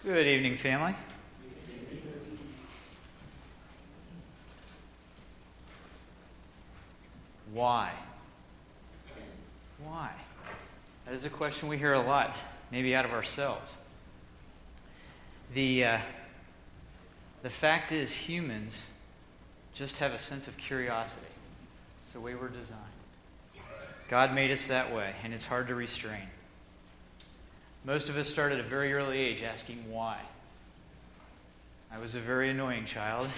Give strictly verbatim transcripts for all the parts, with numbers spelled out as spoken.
Good evening, family. Why? Why? That is a question we hear a lot, maybe out of ourselves. The, uh, the fact is, humans just have a sense of curiosity. It's the way we're designed. God made us that way, and it's hard to restrain. Most of us start at a very early age asking why. I was a very annoying child.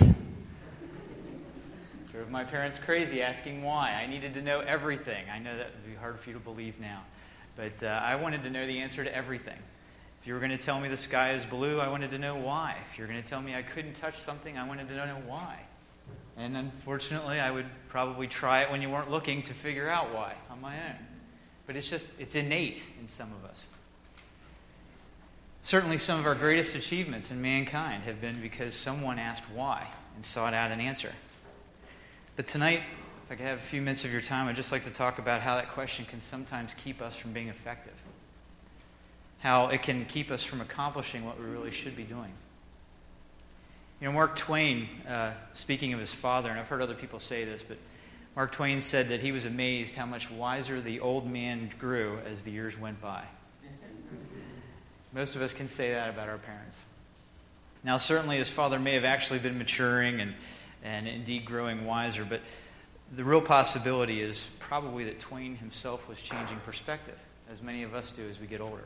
Drove my parents crazy asking why. I needed to know everything. I know that would be hard for you to believe now. But uh, I wanted to know the answer to everything. If you were going to tell me the sky is blue, I wanted to know why. If you were going to tell me I couldn't touch something, I wanted to know why. And unfortunately, I would probably try it when you weren't looking to figure out why on my own. But it's just, it's innate in some of us. Certainly some of our greatest achievements in mankind have been because someone asked why and sought out an answer. But tonight, if I could have a few minutes of your time, I'd just like to talk about how that question can sometimes keep us from being effective. How it can keep us from accomplishing what we really should be doing. You know, Mark Twain, uh, speaking of his father, and I've heard other people say this, but Mark Twain said that he was amazed how much wiser the old man grew as the years went by. Most of us can say that about our parents. Now, certainly his father may have actually been maturing and, and indeed growing wiser, but the real possibility is probably that Twain himself was changing perspective, as many of us do as we get older.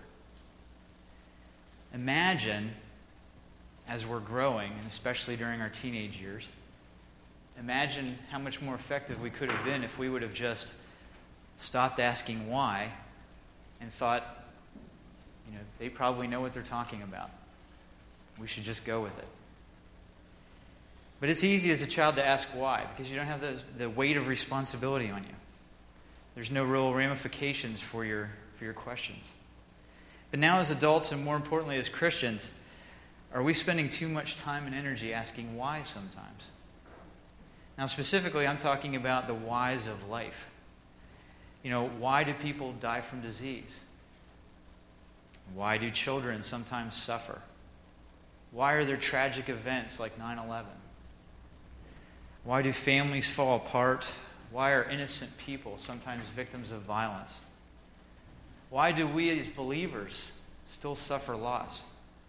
Imagine, as we're growing, and especially during our teenage years, imagine how much more effective we could have been if we would have just stopped asking why and thought, you know, they probably know what they're talking about. We should just go with it. But it's easy as a child to ask why, because you don't have the, the weight of responsibility on you. There's no real ramifications for your, for your questions. But now as adults, and more importantly as Christians, are we spending too much time and energy asking why sometimes? Now specifically, I'm talking about the whys of life. You know, why do people die from disease? Why do children sometimes suffer? Why are there tragic events like nine eleven? Why do families fall apart? Why are innocent people sometimes victims of violence? Why do we as believers still suffer loss?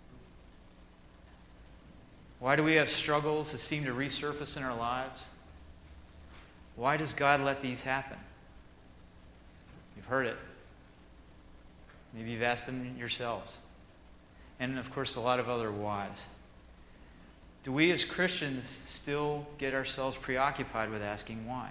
Why do we have struggles that seem to resurface in our lives? Why does God let these happen? You've heard it. Maybe you've asked them yourselves. And, of course, a lot of other whys. Do we as Christians still get ourselves preoccupied with asking why?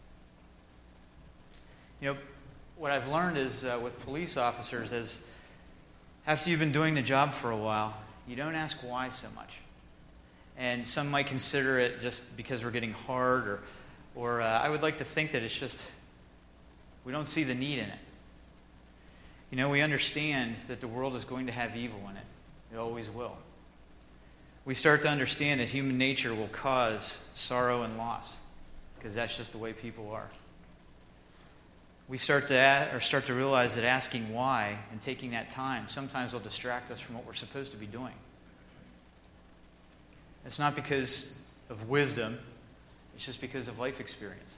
You know, what I've learned is uh, with police officers is after you've been doing the job for a while, you don't ask why so much. And some might consider it just because we're getting hard, or, or uh, I would like to think that it's just we don't see the need in it. You know, we understand that the world is going to have evil in it. It always will. We start to understand that human nature will cause sorrow and loss, because that's just the way people are. We start to add, or start to realize that asking why and taking that time sometimes will distract us from what we're supposed to be doing. It's not because of wisdom, it's just because of life experience.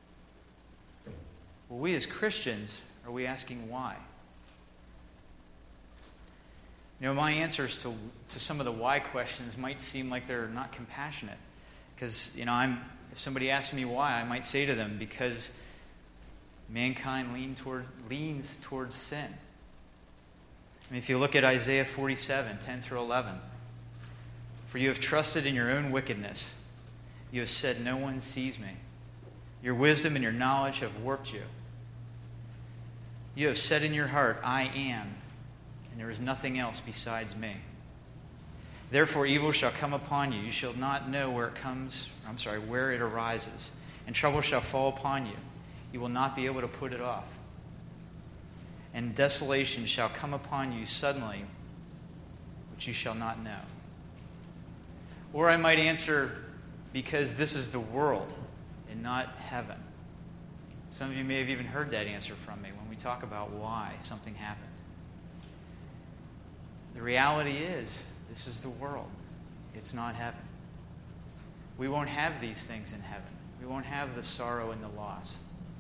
Well, we as Christians, are we asking why? You know, my answers to, to some of the why questions might seem like they're not compassionate. Because, you know, I'm if somebody asks me why, I might say to them, because mankind lean toward, leans towards sin. I mean, if you look at Isaiah forty-seven, ten through eleven, for you have trusted in your own wickedness. You have said, no one sees me. Your wisdom and your knowledge have warped you. You have said in your heart, I am, and there is nothing else besides me. Therefore evil shall come upon you. You shall not know where it comes, I'm sorry, where it arises. And trouble shall fall upon you. You will not be able to put it off. And desolation shall come upon you suddenly, which you shall not know. Or I might answer, because this is the world and not heaven. Some of you may have even heard that answer from me when we talk about why something happened. The reality is This is the world. It's not heaven. We won't have these things in heaven. We won't have the sorrow and the loss.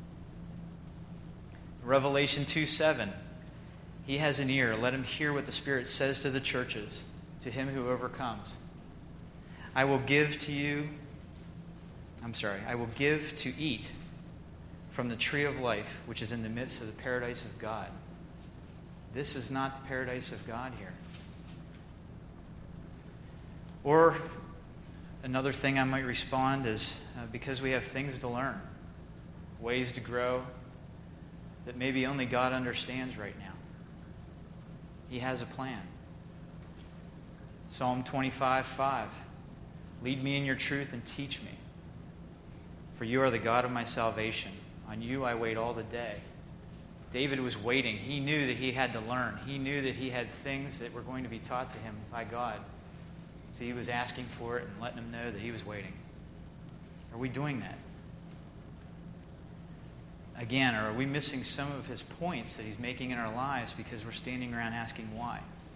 Revelation two seven. He has an ear. Let him hear what the Spirit says to the churches, to him who overcomes. I will give to you, I'm sorry, I will give to eat from the tree of life, which is in the midst of the paradise of God. This is not the paradise of God here. Or another thing I might respond is uh, because we have things to learn, ways to grow that maybe only God understands right now. He has a plan. Psalm twenty-five five. Lead me in your truth and teach me. For you are the God of my salvation. On you I wait all the day. David was waiting. He knew that he had to learn. He knew that he had things that were going to be taught to him by God. So he was asking for it and letting him know that he was waiting. Are we doing that? Again, or are we missing some of his points that he's making in our lives because we're standing around asking why?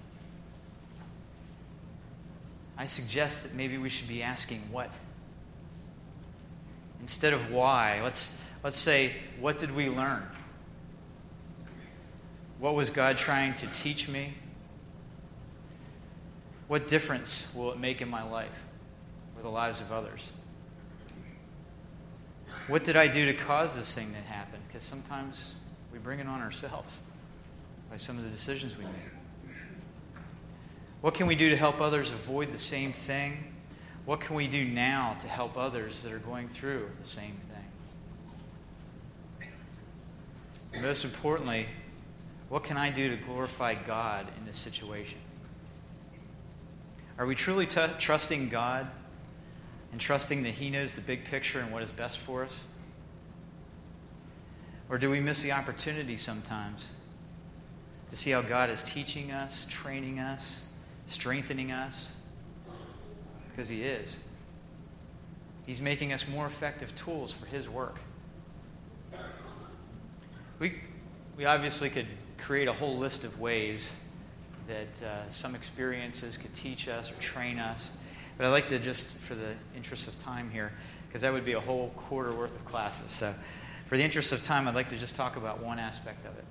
I suggest that maybe we should be asking what. Instead of why, let's, let's say, what did we learn? What was God trying to teach me? What difference will it make in my life or the lives of others? What did I do to cause this thing to happen? Because sometimes we bring it on ourselves by some of the decisions we make. What can we do to help others avoid the same thing? What can we do now to help others that are going through the same thing? And most importantly, what can I do to glorify God in this situation? Are we truly t- trusting God and trusting that He knows the big picture and what is best for us? Or do we miss the opportunity sometimes to see how God is teaching us, training us, strengthening us? Because He is. He's making us more effective tools for His work. We, we obviously could create a whole list of ways that uh, some experiences could teach us or train us. But I'd like to just, for the interest of time here, because that would be a whole quarter worth of classes. So for the interest of time, I'd like to just talk about one aspect of it.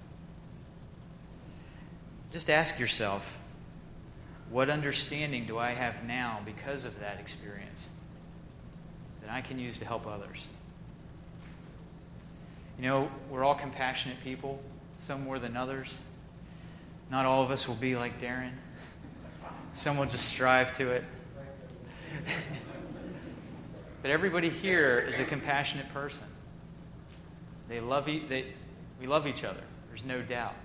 Just ask yourself, what understanding do I have now because of that experience that I can use to help others? You know, we're all compassionate people, some more than others. Not all of us will be like Darren. Some will just strive to it. But everybody here is a compassionate person. They love e- they, we love each other. There's no doubt.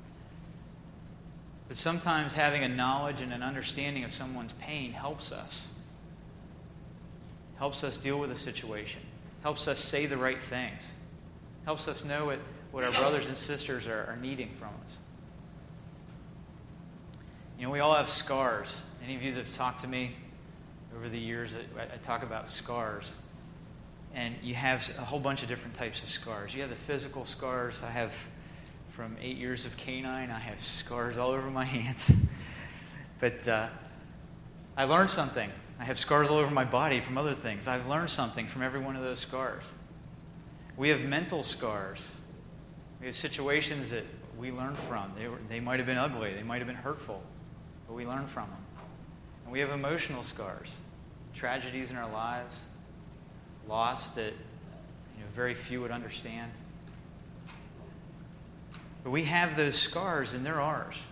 But sometimes having a knowledge and an understanding of someone's pain helps us. Helps us deal with a situation. Helps us say the right things. Helps us know what, what our brothers and sisters are, are needing from us. You know, we all have scars. Any of you that have talked to me over the years, I, I talk about scars. And you have a whole bunch of different types of scars. You have the physical scars. I have, from eight years of canine, I have scars all over my hands. But uh, I learned something. I have scars all over my body from other things. I've learned something from every one of those scars. We have mental scars. We have situations that we learn from. They, were, they might have been ugly. They might have been hurtful. But we learn from them. And we have emotional scars. Tragedies in our lives. Loss that you know, very few would understand. But we have those scars and they're ours.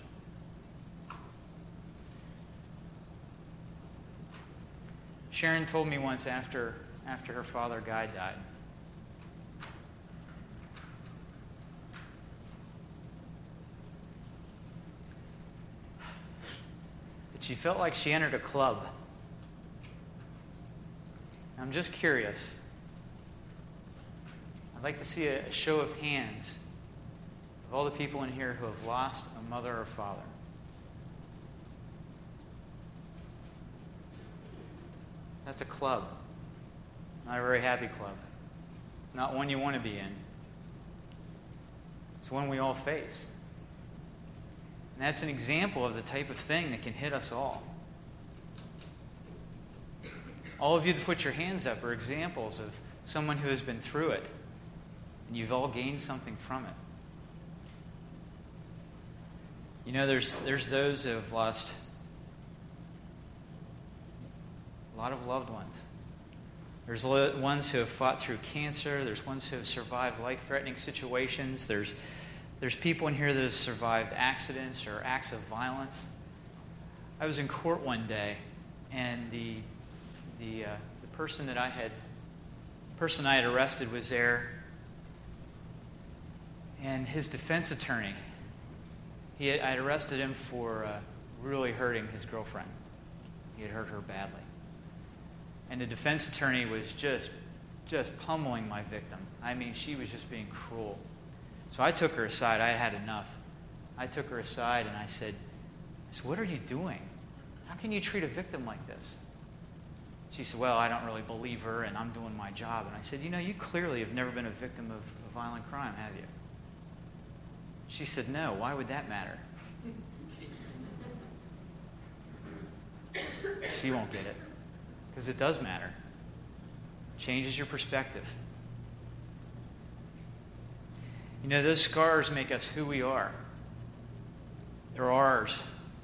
Sharon told me once after, after her father Guy died, that she felt like she entered a club. I'm just curious. I'd like to see a, a show of hands of all the people in here who have lost a mother or father. That's a club. Not a very happy club. It's not one you want to be in. It's one we all face. And that's an example of the type of thing that can hit us all. All of you that put your hands up are examples of someone who has been through it, and you've all gained something from it. You know, there's there's those who have lost a lot of loved ones. There's ones who have fought through cancer. There's ones who have survived life-threatening situations. There's there's people in here that have survived accidents or acts of violence. I was in court one day, and the the uh, the person that I had person I had arrested was there, and his defense attorney. He had, I had arrested him for uh, really hurting his girlfriend. He had hurt her badly. And the defense attorney was just, just pummeling my victim. I mean, she was just being cruel. So I took her aside. I had had enough. I took her aside and I said, I said, what are you doing? How can you treat a victim like this? She said, well, I don't really believe her and I'm doing my job. And I said, you know, you clearly have never been a victim of a violent crime, have you? She said, no, why would that matter? She won't get it. Because it does matter. Changes your perspective. You know, those scars make us who we are. They're ours.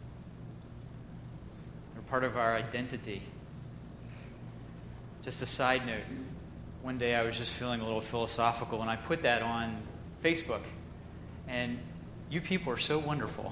They're part of our identity. Just a side note. One day I was just feeling a little philosophical, and I put that on Facebook. And you people are so wonderful.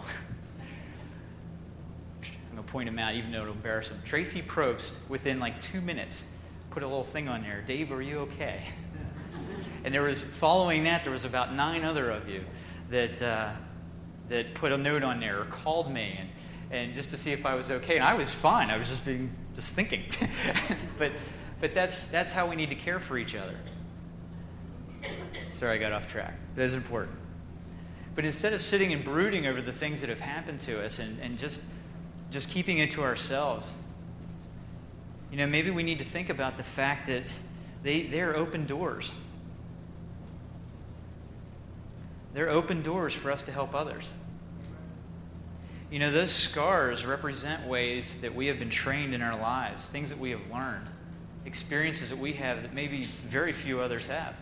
I'm going to point him out, even though it'll embarrass him. Tracy Probst, within like two minutes, put a little thing on there. Dave, are you okay? And there was, following that, there was about nine other of you that uh, that put a note on there or called me and, and just to see if I was okay. And I was fine. I was just being just thinking. but but that's that's how we need to care for each other. Sorry, I got off track. That is important. But instead of sitting and brooding over the things that have happened to us and, and just just keeping it to ourselves, you know, maybe we need to think about the fact that they, they're open doors. They're open doors for us to help others. You know, those scars represent ways that we have been trained in our lives, things that we have learned, experiences that we have that maybe very few others have.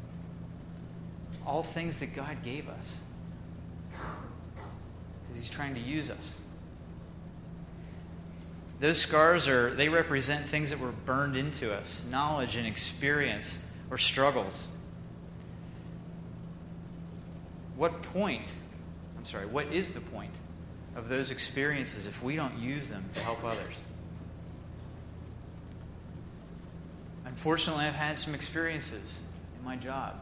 All things that God gave us. Because He's trying to use us. Those scars are, they represent things that were burned into us, knowledge and experience or struggles. What point, I'm sorry, what is the point of those experiences if we don't use them to help others? Unfortunately, I've had some experiences in my job.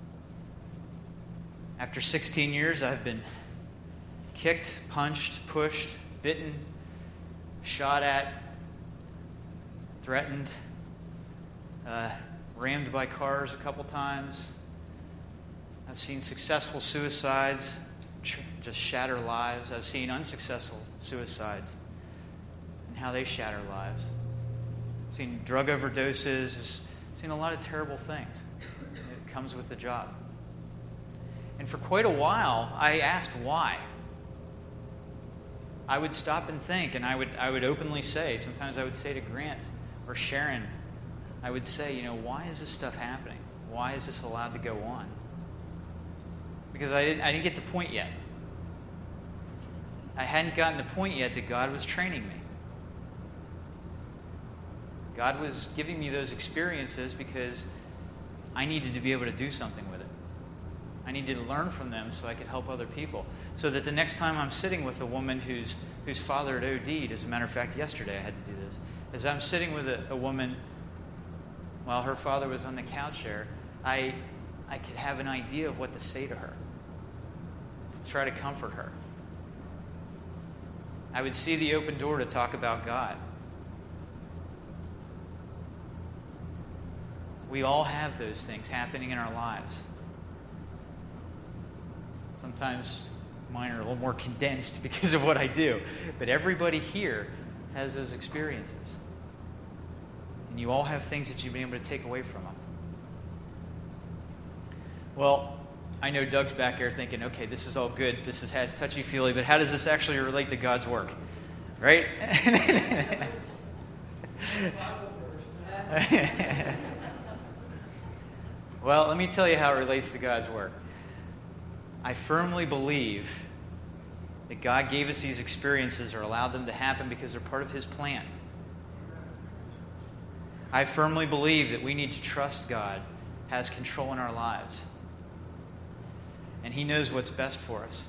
After sixteen years, I've been kicked, punched, pushed, bitten, shot at, threatened, uh, rammed by cars a couple times. I've seen successful suicides tr- just shatter lives. I've seen unsuccessful suicides and how they shatter lives. I've seen drug overdoses. I've seen a lot of terrible things that comes with the job. And for quite a while, I asked why. I would stop and think, and I would I would openly say, sometimes I would say to Grant or Sharon, I would say, you know, why is this stuff happening? Why is this allowed to go on? Because I didn't, I didn't get the point yet. I hadn't gotten the point yet that God was training me. God was giving me those experiences because I needed to be able to do something with it. I needed to learn from them so I could help other people. So that the next time I'm sitting with a woman whose whose father had O D'd, as a matter of fact, yesterday I had to do this, as I'm sitting with a, a woman while her father was on the couch there, I I could have an idea of what to say to her, to try to comfort her. I would see the open door to talk about God. We all have those things happening in our lives. Sometimes mine are a little more condensed because of what I do. But everybody here has those experiences. And you all have things that you've been able to take away from them. Well, I know Doug's back there thinking, okay, this is all good. This has had touchy-feely, but how does this actually relate to God's work? Right? Well, let me tell you how it relates to God's work. I firmly believe that God gave us these experiences or allowed them to happen because they're part of His plan. I firmly believe that we need to trust God has control in our lives. And He knows what's best for us.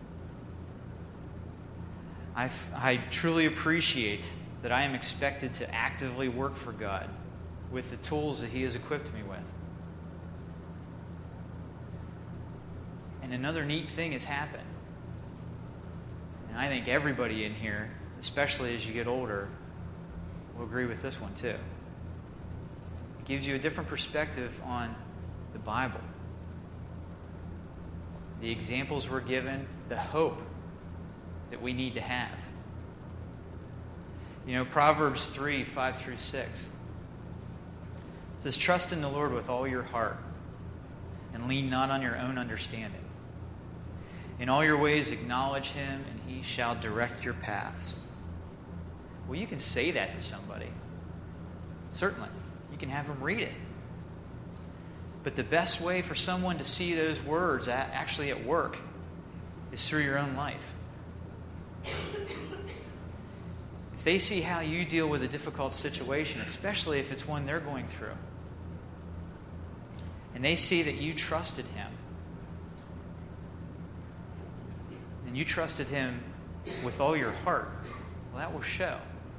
I, I truly appreciate that I am expected to actively work for God with the tools that He has equipped me with. And another neat thing has happened. And I think everybody in here, especially as you get older, will agree with this one too. It gives you a different perspective on the Bible. The examples we're given, the hope that we need to have. You know, Proverbs three, five through six says, "Trust in the Lord with all your heart, and lean not on your own understanding. In all your ways acknowledge Him, and He shall direct your paths." Well, you can say that to somebody. Certainly. You can have them read it. But the best way for someone to see those words actually at work is through your own life. If they see how you deal with a difficult situation, especially if it's one they're going through, and they see that you trusted Him, and you trusted Him with all your heart, well, that will show.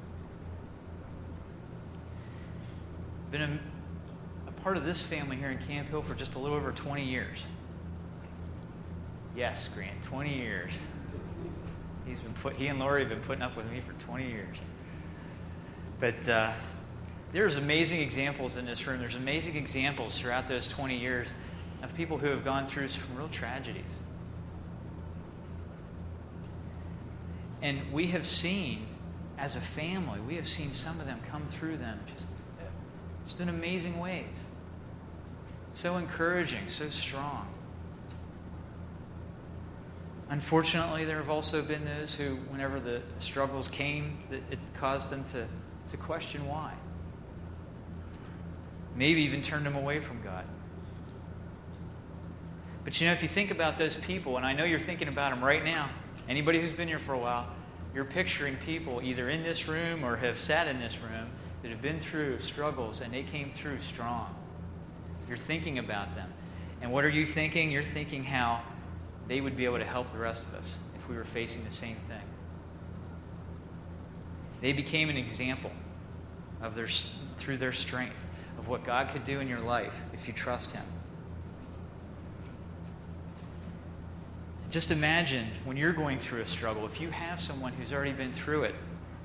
Been a, a part of this family here in Camp Hill for just a little over twenty years. Yes, Grant, twenty years. He's been put, he and Lori have been putting up with me for twenty years. But uh, there's amazing examples in this room. There's amazing examples throughout those twenty years of people who have gone through some real tragedies. And we have seen, as a family, we have seen some of them come through them just, just in amazing ways. So encouraging, so strong. Unfortunately, there have also been those who, whenever the struggles came, that it caused them to, to question why. Maybe even turned them away from God. But you know, if you think about those people, and I know you're thinking about them right now, anybody who's been here for a while, you're picturing people either in this room or have sat in this room that have been through struggles and they came through strong. You're thinking about them. And what are you thinking? You're thinking how they would be able to help the rest of us if we were facing the same thing. They became an example of their, through their strength of what God could do in your life if you trust Him. Just imagine when you're going through a struggle, if you have someone who's already been through it,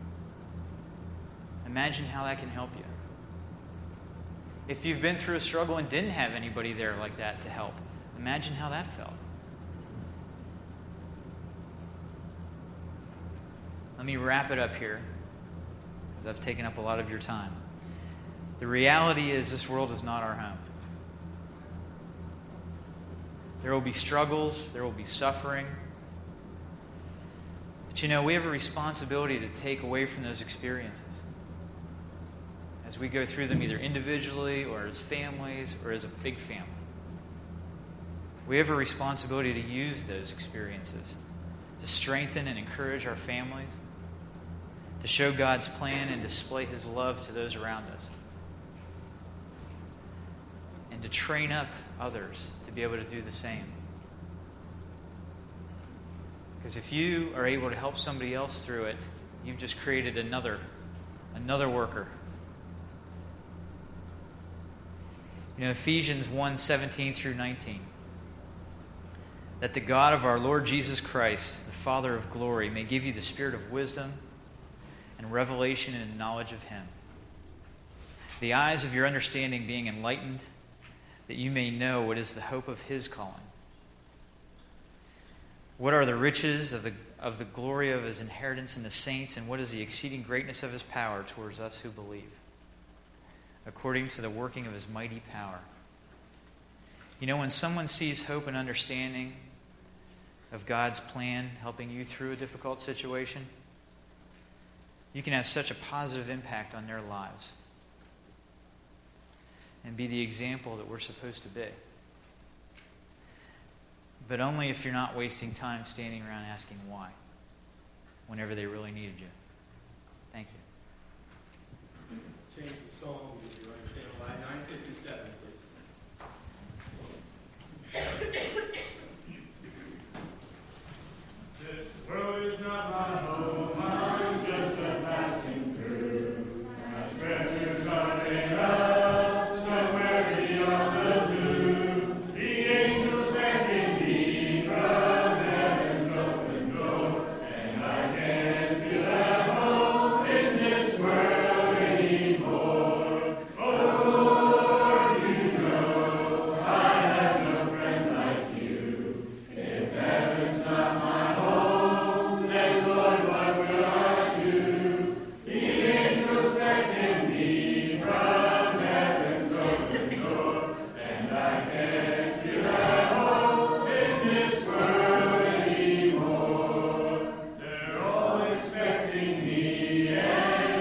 imagine how that can help you. If you've been through a struggle and didn't have anybody there like that to help, imagine how that felt. Let me wrap it up here, because I've taken up a lot of your time. The reality is this world is not our home. There will be struggles, there will be suffering. But you know, we have a responsibility to take away from those experiences as we go through them either individually or as families or as a big family. We have a responsibility to use those experiences to strengthen and encourage our families, to show God's plan and display His love to those around us, and to train up others to be able to do the same. Because if you are able to help somebody else through it, you've just created another, another worker. You know, Ephesians one, seventeen through nineteen. That the God of our Lord Jesus Christ, the Father of glory, may give you the spirit of wisdom and revelation and knowledge of Him. The eyes of your understanding being enlightened, that you may know what is the hope of His calling. What are the riches of the, of the glory of His inheritance in the saints, and what is the exceeding greatness of His power towards us who believe, according to the working of His mighty power. You know, when someone sees hope and understanding of God's plan helping you through a difficult situation, you can have such a positive impact on their lives. and be the example that we're supposed to be. But only if you're not wasting time standing around asking why, whenever they really needed you. Thank you. Change the song.